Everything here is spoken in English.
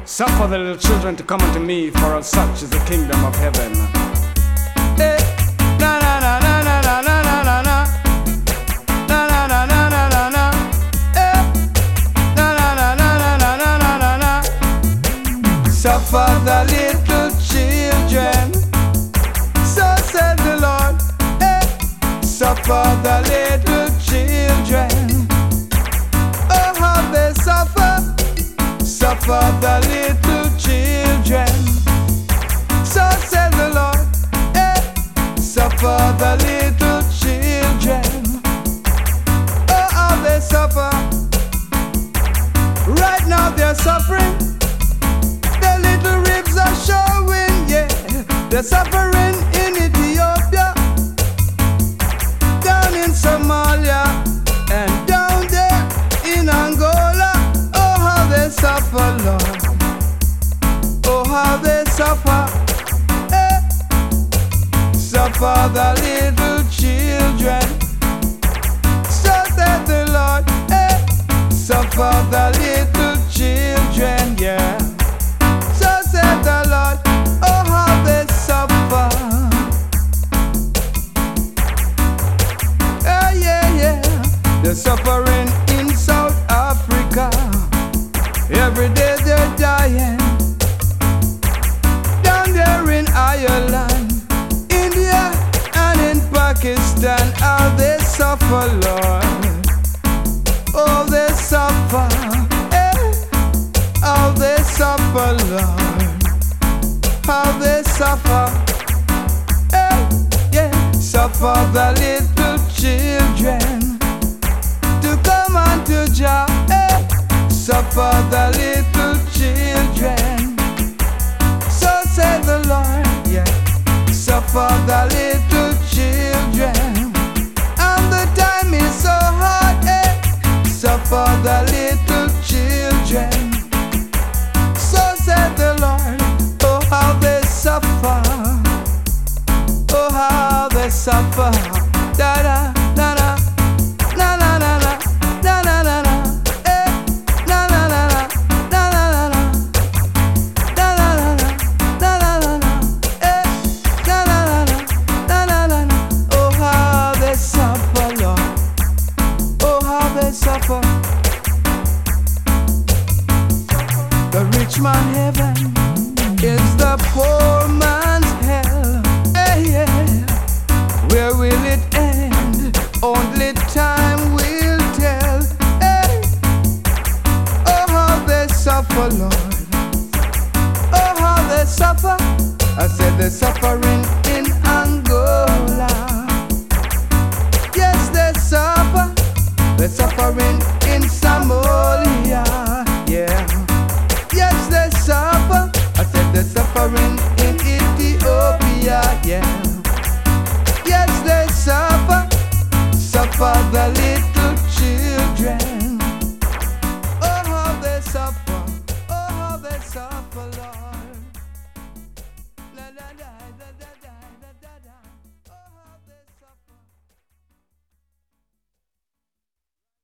Suffer the little children to come unto me, for such is the kingdom of heaven. Eh, na na na na na na na na na na. Na na na na na na na. Eh, na na na na na na na na na na. Suffer the little children, so said the Lord. Eh, suffer the little children. Oh, how they suffer. Suffer the little children, so said the Lord. Eh, suffer the little children. Oh, how they suffer. Right now they're suffering. Their little ribs are showing, yeah. They're suffering in Ethiopia, down in Somalia, and down there in Angola. Suffer, Lord. Oh, how they suffer. Eh. Suffer the little children, so said the Lord. Eh. Suffer the little children, yeah. So said the Lord. Oh, how they suffer. Yeah, yeah. They're suffering in South Africa. Every day they're dying. Down there in Ireland, India, and in Pakistan, how they suffer, Lord. Oh, they suffer. Eh. How they suffer, Lord. How they suffer. Eh. Yeah. Suffer the little children to come unto Jah. Eh. Suffer the little children, so said the Lord, yeah. Suffer the little children, and the time is so hard, eh. Suffer the little children, so said the Lord. Oh, how they suffer. Oh, how they suffer. Da da da da. Na na na na. Na na na na. Suffer. The rich man heaven is the poor man's hell. Hey, yeah. Where will it end? Only time will tell. Hey. Oh, how they suffer, Lord. Oh, how they suffer. I said they're suffering in Angola. Yes, they suffer. They're suffering in Somalia, yeah. Yes, they suffer. I said they're suffering in Ethiopia, yeah. Yes, they suffer. Suffer the